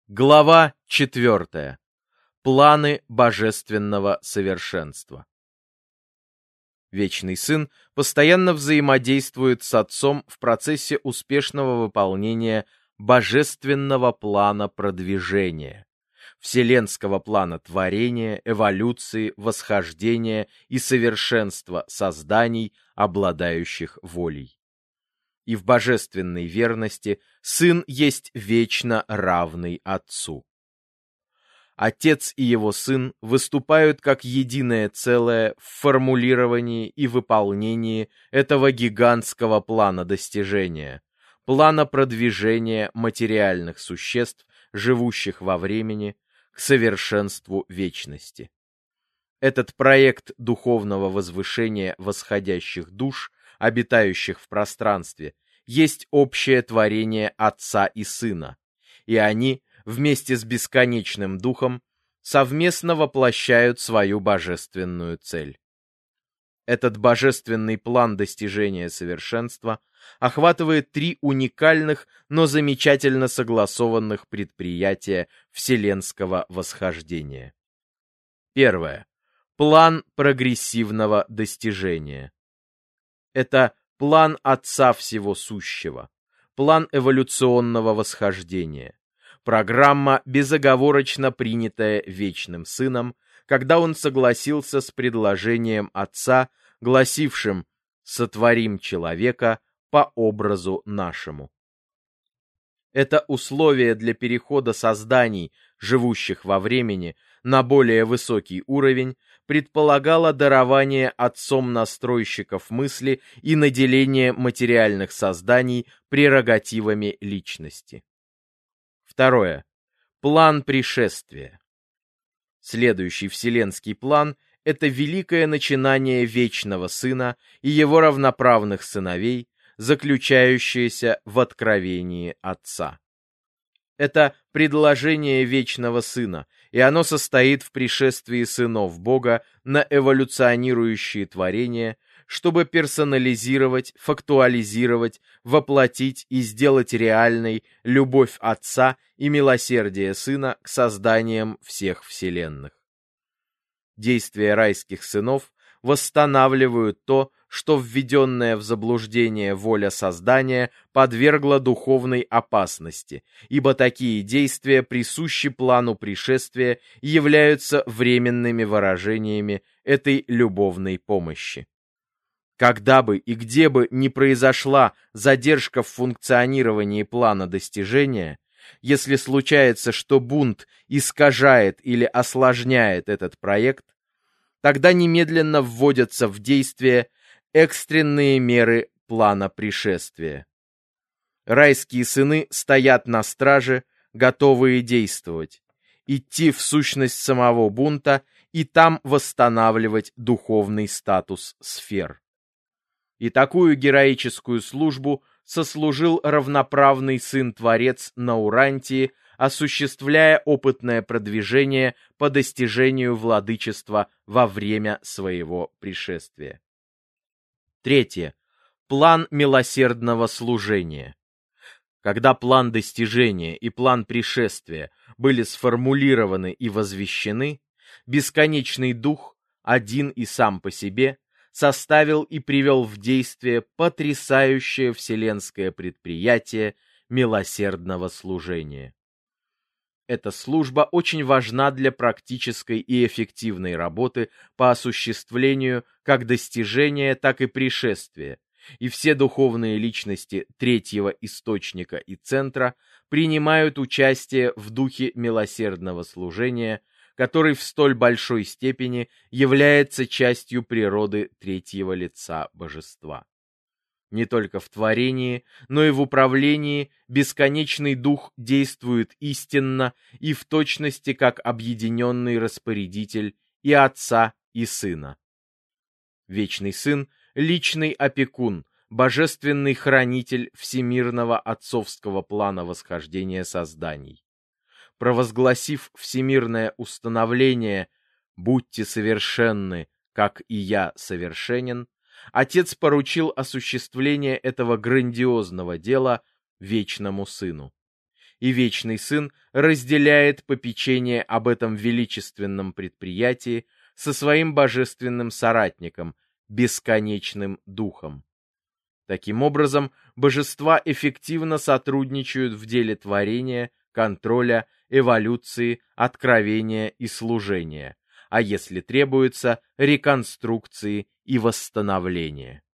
Глава 4. Планы божественного совершенства. Вечный Сын постоянно взаимодействует с Отцом в процессе успешного выполнения божественного плана продвижения, вселенского плана творения, эволюции, восхождения и совершенства созданий, обладающих волей. И в божественной верности Сын есть вечно равный Отцу. Отец и его Сын выступают как единое целое в формулировании и выполнении этого гигантского плана достижения, плана продвижения материальных существ, живущих во времени, к совершенству вечности. Этот проект духовного возвышения восходящих душ, обитающих в пространстве, есть общее творение Отца и Сына, и они, вместе с бесконечным Духом, совместно воплощают свою божественную цель. Этот божественный план достижения совершенства охватывает три уникальных, но замечательно согласованных предприятия вселенского восхождения. Первое. План прогрессивного достижения. Это план Отца Всего Сущего, план эволюционного восхождения, программа, безоговорочно принятая Вечным Сыном, когда он согласился с предложением Отца, гласившим «сотворим человека по образу нашему». Это условие для перехода созданий, живущих во времени, на более высокий уровень, предполагало дарование Отцом настройщиков мысли и наделение материальных созданий прерогативами личности. Второе. План пришествия. Следующий вселенский план – это великое начинание Вечного Сына и его равноправных сыновей, заключающееся в откровении Отца. Это предложение Вечного Сына, и оно состоит в пришествии сынов Бога на эволюционирующие творения, чтобы персонализировать, фактуализировать, воплотить и сделать реальной любовь Отца и милосердие Сына к созданиям всех вселенных. Действия райских сынов восстанавливают то, что введенная в заблуждение воля создания подвергла духовной опасности, ибо такие действия присущи плану пришествия и являются временными выражениями этой любовной помощи. Когда бы и где бы ни произошла задержка в функционировании плана достижения, если случается, что бунт искажает или осложняет этот проект, тогда немедленно вводятся в действие экстренные меры плана пришествия. Райские сыны стоят на страже, готовые действовать, идти в сущность самого бунта и там восстанавливать духовный статус сфер. И такую героическую службу сослужил равноправный сын-творец на Урантии, осуществляя опытное продвижение по достижению владычества во время своего пришествия. Третье. План милосердного служения. Когда план достижения и план пришествия были сформулированы и возвещены, бесконечный Дух, один и сам по себе, составил и привел в действие потрясающее вселенское предприятие милосердного служения. Эта служба очень важна для практической и эффективной работы по осуществлению как достижения, так и пришествия, и все духовные личности третьего источника и центра принимают участие в духе милосердного служения, который в столь большой степени является частью природы третьего лица Божества. Не только в творении, но и в управлении бесконечный Дух действует истинно и в точности как объединенный распорядитель и Отца, и Сына. Вечный Сын — личный опекун, божественный хранитель всемирного отцовского плана восхождения созданий. Провозгласив всемирное установление «Будьте совершенны, как и я совершенен», Отец поручил осуществление этого грандиозного дела Вечному Сыну. и Вечный Сын разделяет попечение об этом величественном предприятии со своим божественным соратником, бесконечным Духом. Таким образом, божества эффективно сотрудничают в деле творения, контроля, эволюции, откровения и служения, а если требуется, реконструкции и восстановления.